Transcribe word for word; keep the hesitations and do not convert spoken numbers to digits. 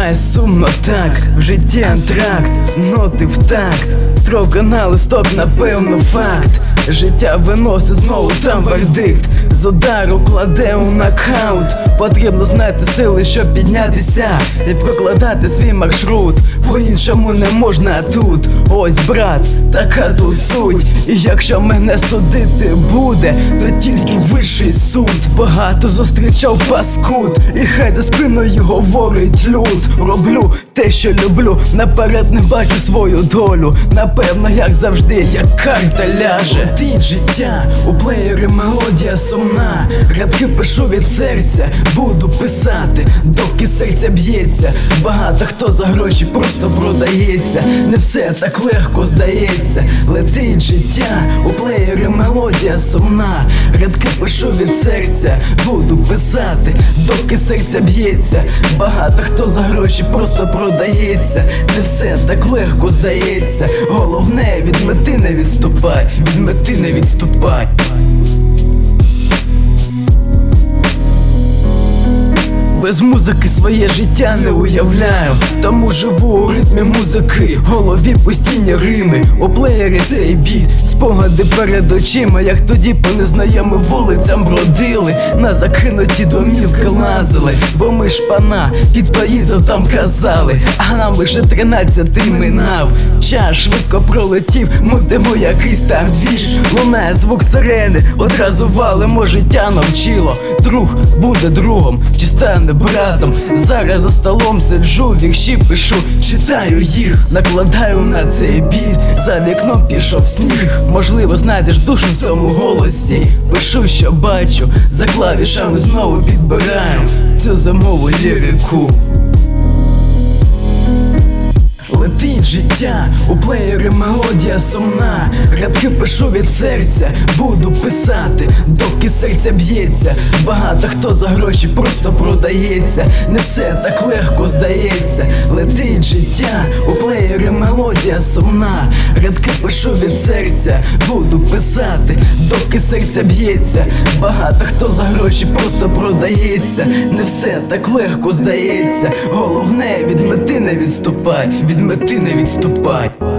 буває сумно так, в житті антракт, ноти в такт, строка на листок, напевно, факт. Життя виносить знову там вердикт, з удару кладе у нокаут. Потрібно знати сили, щоб піднятися і прокладати свій маршрут. По-іншому не можна тут. Ось, брат, така тут суть. І якщо мене судити буде, то тільки вищий суд. Багато зустрічав паскуд, і хай за спиною говорить люд. Роблю те, що люблю, наперед не бачу свою долю. Напевно, як завжди, як карта ляже. Летить життя, у плеєрі мелодія сумна. Рядки пишу від серця, буду писати, доки серця б'ється. Багато хто за гроші просто продається. Не все так легко здається. Летить життя, у плеєрі мелодія сумна. Рядки пишу від серця, буду писати, доки серця б'ється. Багато хто за гроші просто продається. Не все так легко здається. Головне, від мети не відступай, від мети не відступай. Без музики своє життя не уявляю, тому живу у ритмі музики, в голові постійні рими. У плеєрі цей біт, спогади перед очима, як тоді по незнайомим вулицям бродили, на закинуті домівки лазили. Бо ми ж пана під поїздом там казали, а нам лише тринадцятий минав. Час швидко пролетів, мутимо якийсь там двіж. Лунає звук сирени, одразу валимо, життя навчило. Друг буде другом, чи стане братом. Зараз за столом сиджу, вірші пишу, читаю їх, накладаю на цей біт. За вікном пішов сніг, можливо знайдеш душу в цьому голосі. Пишу, що бачу, за клавішами знову підбираю цю зимову лірику. Летить життя, у плеєрі мелодія сумна. Рядки пишу від серця, буду писати, доки серця б'ється. Багато хто за гроші просто продається. Не все так легко здається. Летить життя, у плеєрі мелодія сумна. Рядки пишу від серця, буду писати, доки серця б'ється. Багато хто за гроші просто продається. Не все так легко здається. Головне, від мети не відступай, від мети не відступай.